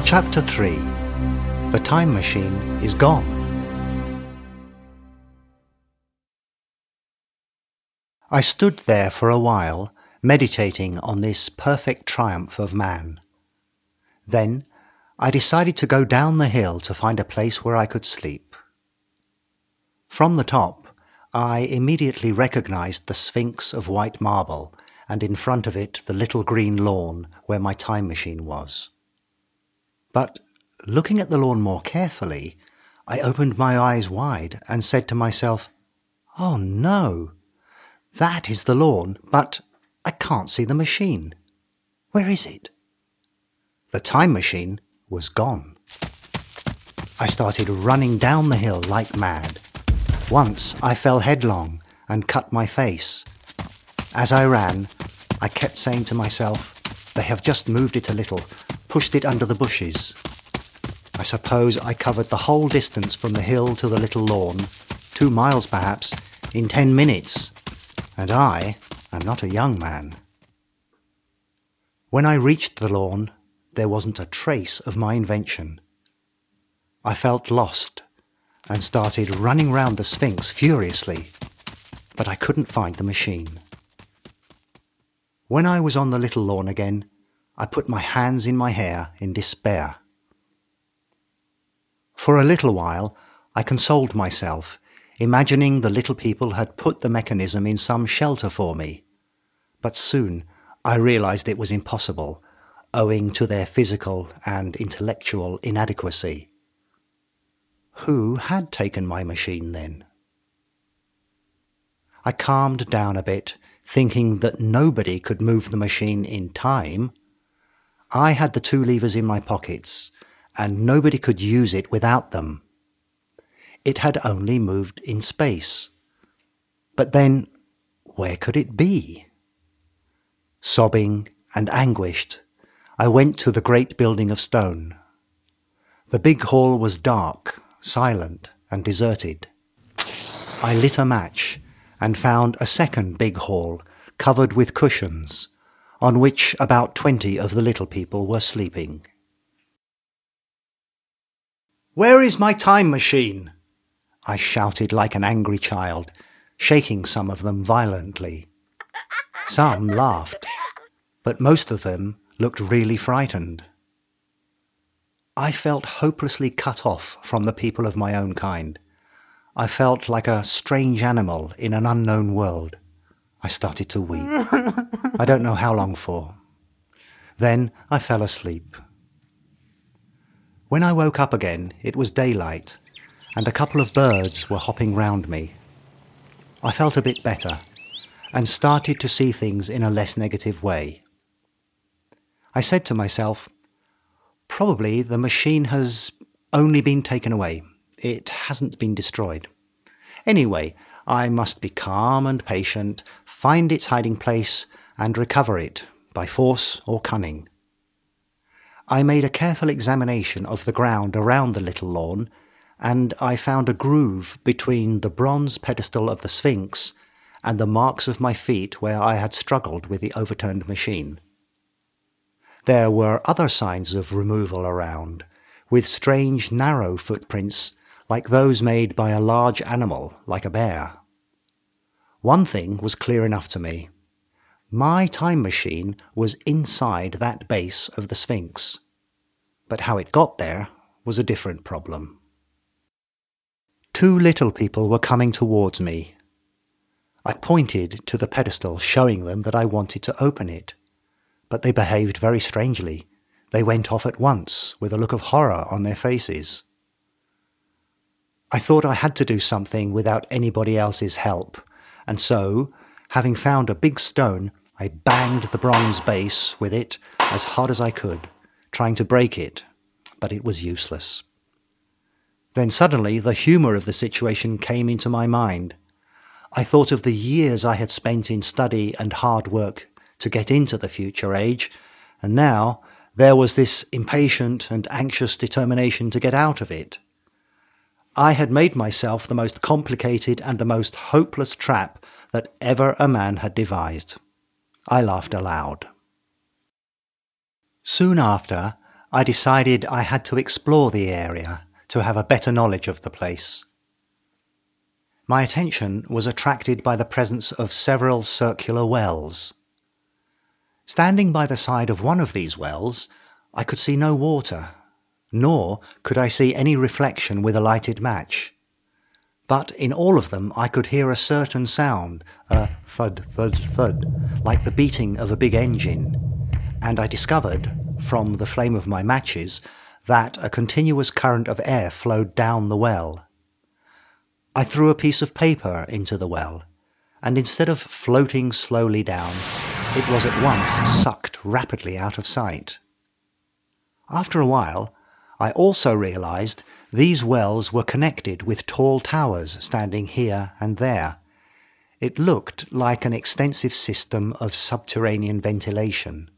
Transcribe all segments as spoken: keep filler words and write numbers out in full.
Chapter three. The Time Machine is Gone. I stood there for a while, meditating on this perfect triumph of man. Then I decided to go down the hill to find a place where I could sleep. From the top, I immediately recognized the Sphinx of white marble, and in front of it the little green lawn where my time machine was. But looking at the lawn more carefully, I opened my eyes wide and said to myself, "Oh no, that is the lawn, but I can't see the machine. Where is it?" The time machine was gone. I started running down the hill like mad. Once I fell headlong and cut my face. As I ran, I kept saying to myself, "They have just moved it a little, pushed it under the bushes." I suppose I covered the whole distance from the hill to the little lawn, two miles perhaps, in ten minutes, and I am not a young man. When I reached the lawn, there wasn't a trace of my invention. I felt lost and started running round the Sphinx furiously, but I couldn't find the machine. When I was on the little lawn again, I put my hands in my hair in despair. For a little while, I consoled myself, imagining the little people had put the mechanism in some shelter for me. But soon I realized it was impossible, owing to their physical and intellectual inadequacy. Who had taken my machine then? I calmed down a bit, thinking that nobody could move the machine in time. I had the two levers in my pockets, and nobody could use it without them. It had only moved in space. But then, where could it be? Sobbing and anguished, I went to the great building of stone. The big hall was dark, silent, and deserted. I lit a match and found a second big hall covered with cushions, on which about twenty of the little people were sleeping. "Where is my time machine?" I shouted like an angry child, shaking some of them violently. Some laughed, but most of them looked really frightened. I felt hopelessly cut off from the people of my own kind. I felt like a strange animal in an unknown world. I started to weep. I don't know how long for. Then I fell asleep. When I woke up again, it was daylight, and a couple of birds were hopping round me. I felt a bit better, and started to see things in a less negative way. I said to myself, probably the machine has only been taken away. It hasn't been destroyed. Anyway, I must be calm and patient, find its hiding place, and recover it, by force or cunning. I made a careful examination of the ground around the little lawn, and I found a groove between the bronze pedestal of the Sphinx and the marks of my feet where I had struggled with the overturned machine. There were other signs of removal around, with strange narrow footprints like those made by a large animal, like a bear. One thing was clear enough to me. My time machine was inside that base of the Sphinx. But how it got there was a different problem. Two little people were coming towards me. I pointed to the pedestal, showing them that I wanted to open it. But they behaved very strangely. They went off at once, with a look of horror on their faces. I thought I had to do something without anybody else's help, and so, having found a big stone, I banged the bronze base with it as hard as I could, trying to break it, but it was useless. Then suddenly the humour of the situation came into my mind. I thought of the years I had spent in study and hard work to get into the future age, and now there was this impatient and anxious determination to get out of it. I had made myself the most complicated and the most hopeless trap that ever a man had devised. I laughed aloud. Soon after, I decided I had to explore the area to have a better knowledge of the place. My attention was attracted by the presence of several circular wells. Standing by the side of one of these wells, I could see no water, nor could I see any reflection with a lighted match. But in all of them I could hear a certain sound, a thud, thud, thud, like the beating of a big engine, and I discovered, from the flame of my matches, that a continuous current of air flowed down the well. I threw a piece of paper into the well, and instead of floating slowly down, it was at once sucked rapidly out of sight. After a while, I also realized these wells were connected with tall towers standing here and there. It looked like an extensive system of subterranean ventilation.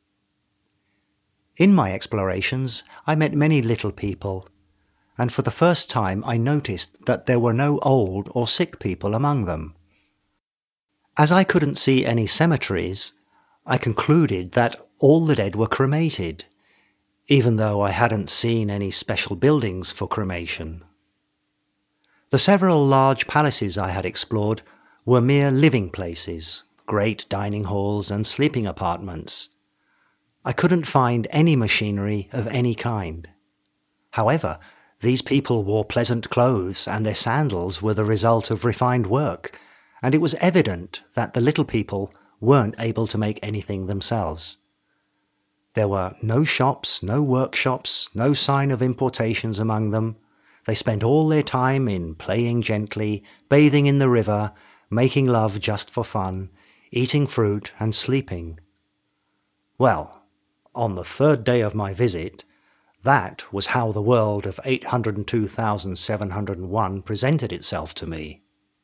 In my explorations, I met many little people, and for the first time I noticed that there were no old or sick people among them. As I couldn't see any cemeteries, I concluded that all the dead were cremated, even though I hadn't seen any special buildings for cremation. The several large palaces I had explored were mere living places, great dining halls and sleeping apartments. I couldn't find any machinery of any kind. However, these people wore pleasant clothes and their sandals were the result of refined work, and it was evident that the little people weren't able to make anything themselves. There were no shops, no workshops, no sign of importations among them. They spent all their time in playing gently, bathing in the river, making love just for fun, eating fruit and sleeping. Well, on the third day of my visit, that was how the world of eight hundred two thousand seven hundred one presented itself to me.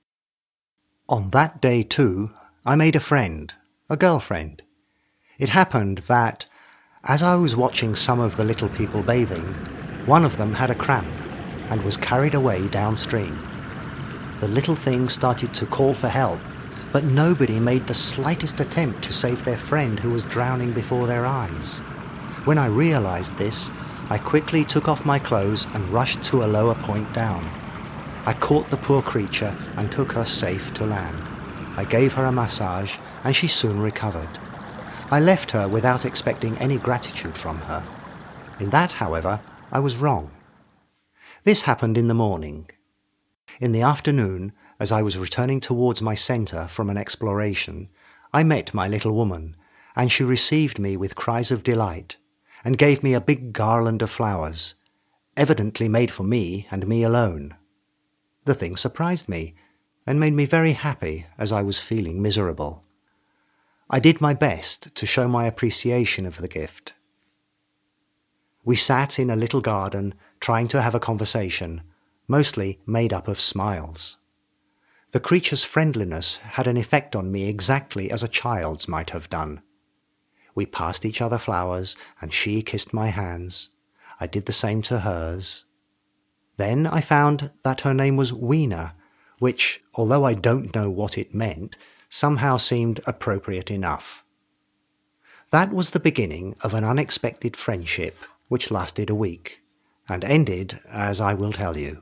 On that day too, I made a friend, a girlfriend. It happened that, as I was watching some of the little people bathing, one of them had a cramp and was carried away downstream. The little thing started to call for help, but nobody made the slightest attempt to save their friend who was drowning before their eyes. When I realized this, I quickly took off my clothes and rushed to a lower point down. I caught the poor creature and took her safe to land. I gave her a massage and she soon recovered. I left her without expecting any gratitude from her. In that, however, I was wrong. This happened in the morning. In the afternoon, as I was returning towards my centre from an exploration, I met my little woman, and she received me with cries of delight, and gave me a big garland of flowers, evidently made for me and me alone. The thing surprised me, and made me very happy as I was feeling miserable. I did my best to show my appreciation of the gift. We sat in a little garden trying to have a conversation, mostly made up of smiles. The creature's friendliness had an effect on me exactly as a child's might have done. We passed each other flowers, and she kissed my hands. I did the same to hers. Then I found that her name was Weena, which, although I don't know what it meant, somehow seemed appropriate enough. That was the beginning of an unexpected friendship which lasted a week, and ended as I will tell you.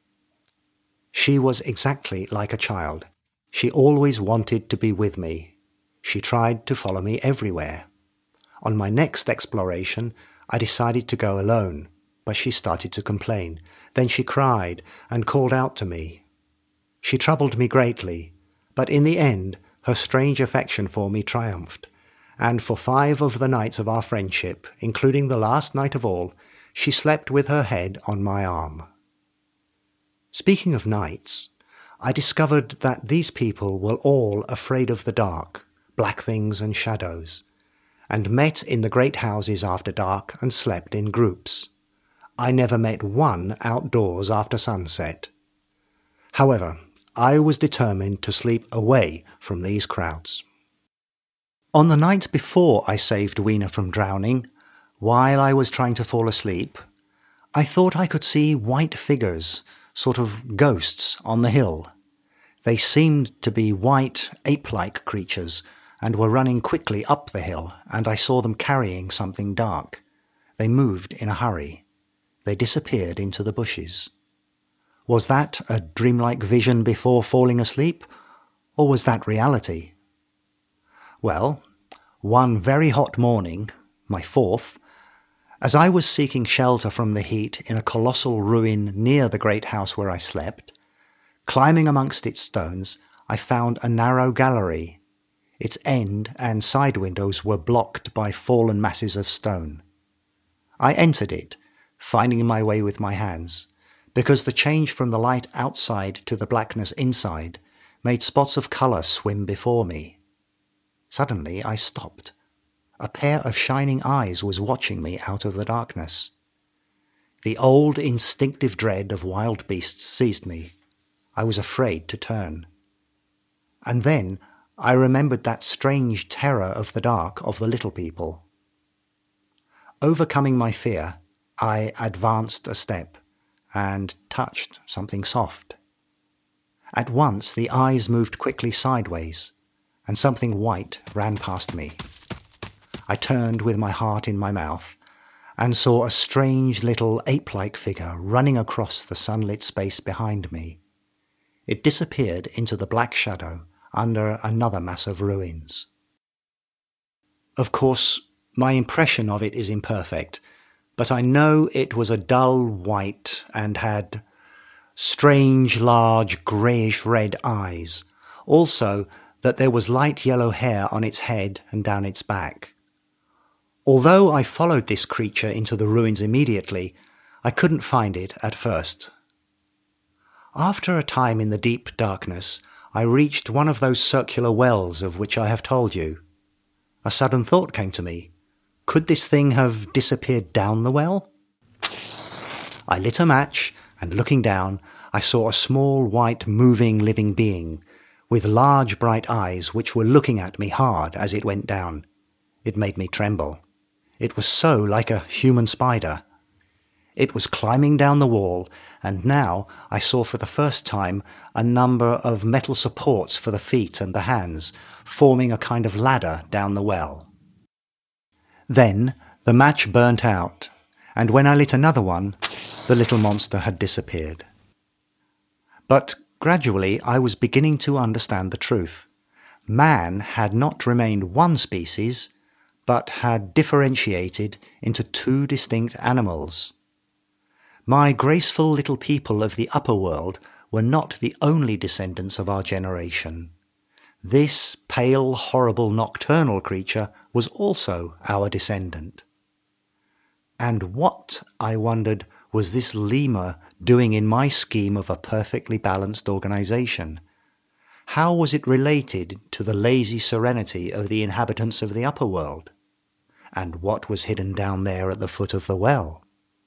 She was exactly like a child. She always wanted to be with me. She tried to follow me everywhere. On my next exploration, I decided to go alone, but she started to complain. Then she cried and called out to me. She troubled me greatly, but in the end, her strange affection for me triumphed, and for five of the nights of our friendship, including the last night of all, she slept with her head on my arm. Speaking of nights, I discovered that these people were all afraid of the dark, black things and shadows, and met in the great houses after dark and slept in groups. I never met one outdoors after sunset. However, I was determined to sleep away from these crowds. On the night before I saved Weena from drowning, while I was trying to fall asleep, I thought I could see white figures, sort of ghosts, on the hill. They seemed to be white, ape-like creatures, and were running quickly up the hill, and I saw them carrying something dark. they moved in a hurry. They disappeared into the bushes. Was that a dreamlike vision before falling asleep, or was that reality? Well, one very hot morning, my fourth, as I was seeking shelter from the heat in a colossal ruin near the great house where I slept, climbing amongst its stones, I found a narrow gallery. Its end and side windows were blocked by fallen masses of stone. I entered it, finding my way with my hands, because the change from the light outside to the blackness inside made spots of colour swim before me. Suddenly I stopped. A pair of shining eyes was watching me out of the darkness. The old instinctive dread of wild beasts seized me. I was afraid to turn. And then I remembered that strange terror of the dark of the little people. Overcoming my fear, I advanced a step and touched something soft. At once the eyes moved quickly sideways, and something white ran past me. I turned with my heart in my mouth and saw a strange little ape-like figure running across the sunlit space behind me. It disappeared into the black shadow under another mass of ruins. Of course, my impression of it is imperfect, but I know it was a dull white and had strange, large, greyish-red eyes. Also, that there was light yellow hair on its head and down its back. Although I followed this creature into the ruins immediately, I couldn't find it at first. After a time in the deep darkness, I reached one of those circular wells of which I have told you. A sudden thought came to me. Could this thing have disappeared down the well? I lit a match, and looking down, I saw a small, white, moving, living being, with large, bright eyes which were looking at me hard as it went down. It made me tremble. It was so like a human spider. It was climbing down the wall, and now I saw for the first time a number of metal supports for the feet and the hands, forming a kind of ladder down the well. Then the match burnt out, and when I lit another one, the little monster had disappeared. But gradually I was beginning to understand the truth. Man had not remained one species, but had differentiated into two distinct animals. My graceful little people of the upper world were not the only descendants of our generation. This pale, horrible, nocturnal creature was also our descendant. And what, I wondered, was this lemur doing in my scheme of a perfectly balanced organization? How was it related to the lazy serenity of the inhabitants of the upper world? And what was hidden down there at the foot of the well?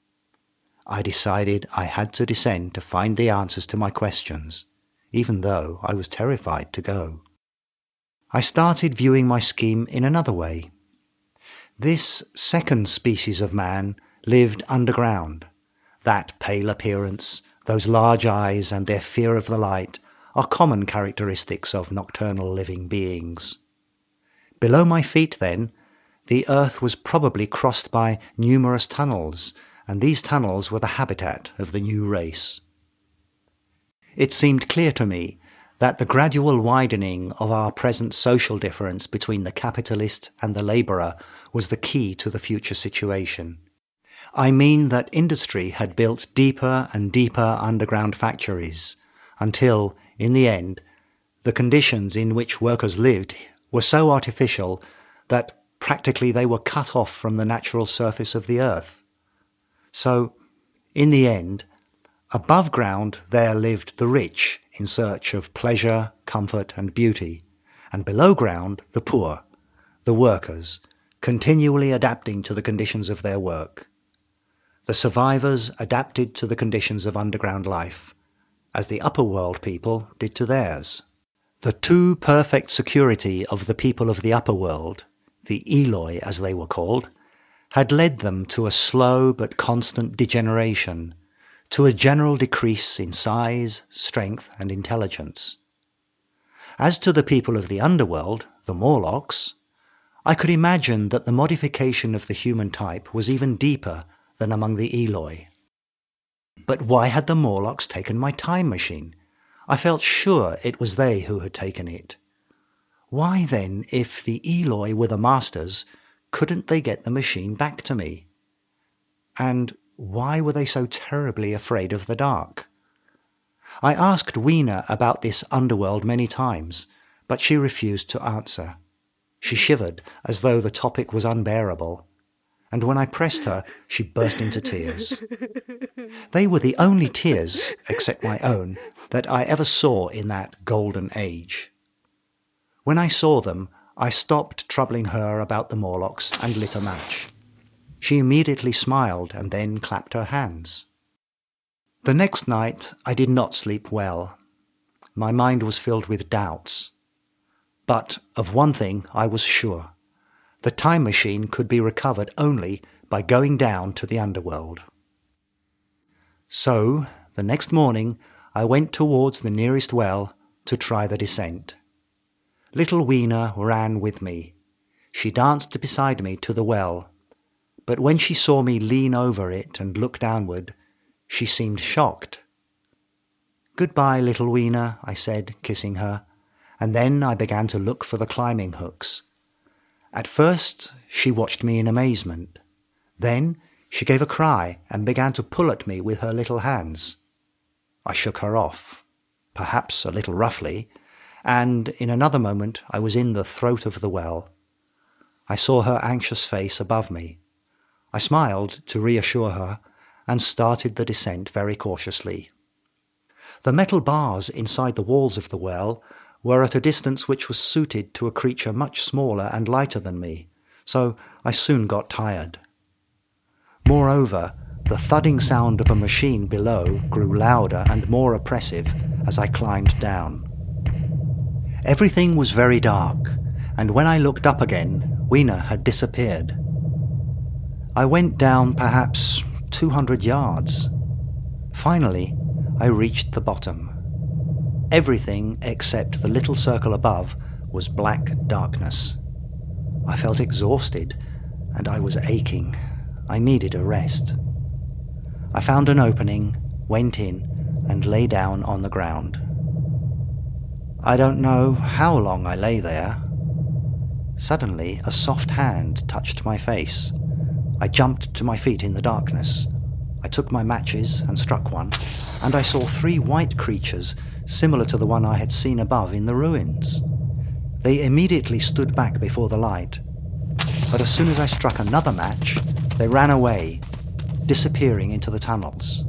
I decided I had to descend to find the answers to my questions, even though I was terrified to go. I started viewing my scheme in another way. This second species of man lived underground. That pale appearance, those large eyes and their fear of the light are common characteristics of nocturnal living beings. Below my feet, then, the earth was probably crossed by numerous tunnels, and these tunnels were the habitat of the new race. It seemed clear to me that the gradual widening of our present social difference between the capitalist and the labourer was the key to the future situation. I mean that industry had built deeper and deeper underground factories, until, in the end, the conditions in which workers lived were so artificial that practically they were cut off from the natural surface of the earth. So, in the end, above ground there lived the rich in search of pleasure, comfort and beauty, and below ground the poor, the workers, continually adapting to the conditions of their work. The survivors adapted to the conditions of underground life, as the upper world people did to theirs. The too perfect security of the people of the upper world, the Eloi as they were called, had led them to a slow but constant degeneration, to a general decrease in size, strength and intelligence. As to the people of the underworld, the Morlocks, I could imagine that the modification of the human type was even deeper than among the Eloi. But why had the Morlocks taken my time machine? I felt sure it was they who had taken it. Why then, if the Eloi were the masters, couldn't they get the machine back to me? And why were they so terribly afraid of the dark? I asked Weena about this underworld many times, but she refused to answer. She shivered as though the topic was unbearable, and when I pressed her, she burst into tears. They were the only tears, except my own, that I ever saw in that golden age. When I saw them, I stopped troubling her about the Morlocks and lit a match. She immediately smiled and then clapped her hands. The next night I did not sleep well. My mind was filled with doubts. But of one thing I was sure. The time machine could be recovered only by going down to the underworld. So, the next morning, I went towards the nearest well to try the descent. Little Weena ran with me. She danced beside me to the well, but when she saw me lean over it and look downward, she seemed shocked. "Goodbye, little Weena," I said, kissing her, and then I began to look for the climbing hooks. At first, she watched me in amazement. Then she gave a cry and began to pull at me with her little hands. I shook her off, perhaps a little roughly, and in another moment I was in the throat of the well. I saw her anxious face above me. I smiled to reassure her and started the descent very cautiously. The metal bars inside the walls of the well were at a distance which was suited to a creature much smaller and lighter than me, so I soon got tired. Moreover, the thudding sound of a machine below grew louder and more oppressive as I climbed down. Everything was very dark, and when I looked up again, Weena had disappeared. I went down perhaps two hundred yards. Finally, I reached the bottom. Everything except the little circle above was black darkness. I felt exhausted, and I was aching. I needed a rest. I found an opening, went in, and lay down on the ground. I don't know how long I lay there. Suddenly, a soft hand touched my face. I jumped to my feet in the darkness. I took my matches and struck one, and I saw three white creatures similar to the one I had seen above in the ruins. They immediately stood back before the light, but as soon as I struck another match, they ran away, disappearing into the tunnels.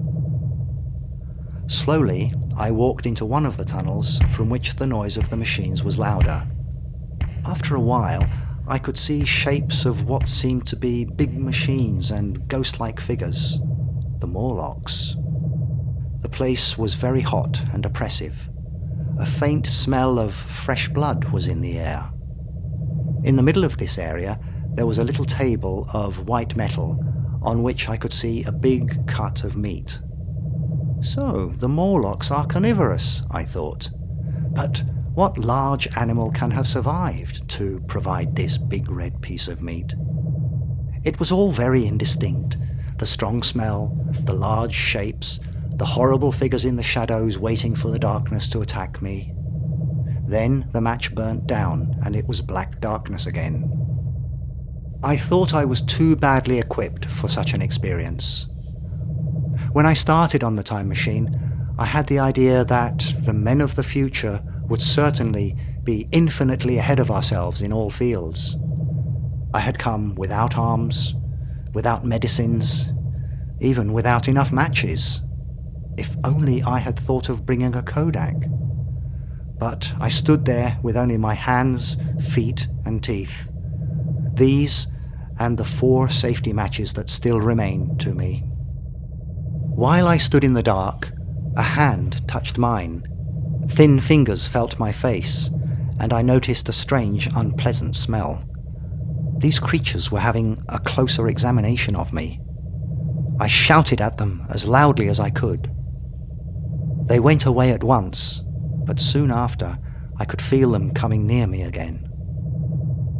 Slowly, I walked into one of the tunnels from which the noise of the machines was louder. After a while, I could see shapes of what seemed to be big machines and ghost-like figures, the Morlocks. The place was very hot and oppressive. A faint smell of fresh blood was in the air. In the middle of this area, there was a little table of white metal on which I could see a big cut of meat. So, the Morlocks are carnivorous, I thought. But what large animal can have survived to provide this big red piece of meat? It was all very indistinct. The strong smell, the large shapes, the horrible figures in the shadows waiting for the darkness to attack me. Then the match burnt down, and it was black darkness again. I thought I was too badly equipped for such an experience. When I started on the time machine, I had the idea that the men of the future would certainly be infinitely ahead of ourselves in all fields. I had come without arms, without medicines, even without enough matches. If only I had thought of bringing a Kodak. But I stood there with only my hands, feet, and teeth. These and the four safety matches that still remained to me. While I stood in the dark, a hand touched mine. Thin fingers felt my face, and I noticed a strange, unpleasant smell. These creatures were having a closer examination of me. I shouted at them as loudly as I could. They went away at once, but soon after I could feel them coming near me again.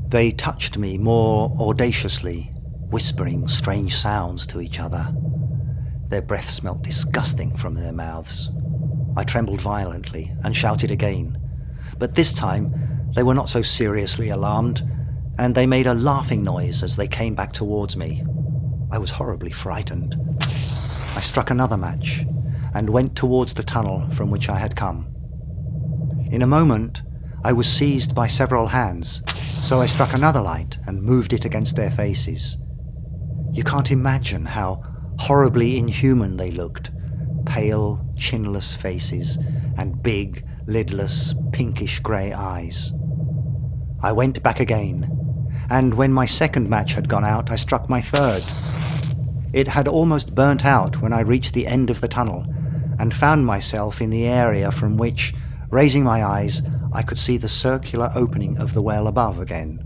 They touched me more audaciously, whispering strange sounds to each other. Their breath smelt disgusting from their mouths. I trembled violently and shouted again, but this time they were not so seriously alarmed, and they made a laughing noise as they came back towards me. I was horribly frightened. I struck another match and went towards the tunnel from which I had come. In a moment, I was seized by several hands, so I struck another light and moved it against their faces. You can't imagine how horribly inhuman they looked, pale, chinless faces and big, lidless, pinkish-grey eyes. I went back again, and when my second match had gone out, I struck my third. It had almost burnt out when I reached the end of the tunnel and found myself in the area from which, raising my eyes, I could see the circular opening of the well above again.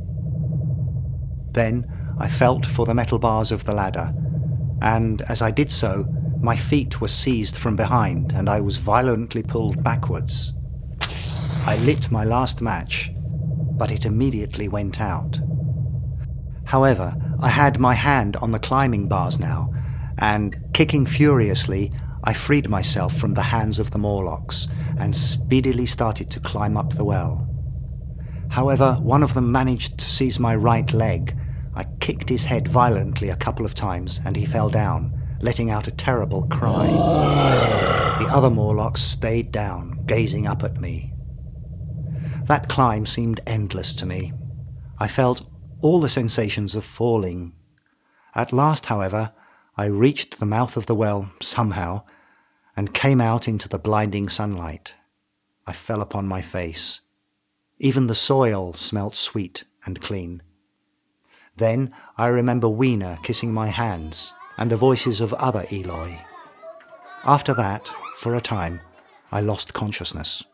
Then I felt for the metal bars of the ladder, and as I did so, my feet were seized from behind and I was violently pulled backwards. I lit my last match, but it immediately went out. However, I had my hand on the climbing bars now, and kicking furiously, I freed myself from the hands of the Morlocks and speedily started to climb up the well. However, one of them managed to seize my right leg. I kicked his head violently a couple of times and he fell down, letting out a terrible cry. The other Morlocks stayed down, gazing up at me. That climb seemed endless to me. I felt all the sensations of falling. At last, however, I reached the mouth of the well somehow and came out into the blinding sunlight. I fell upon my face. Even the soil smelt sweet and clean. Then I remember Weena kissing my hands and the voices of other Eloi. After that, for a time, I lost consciousness.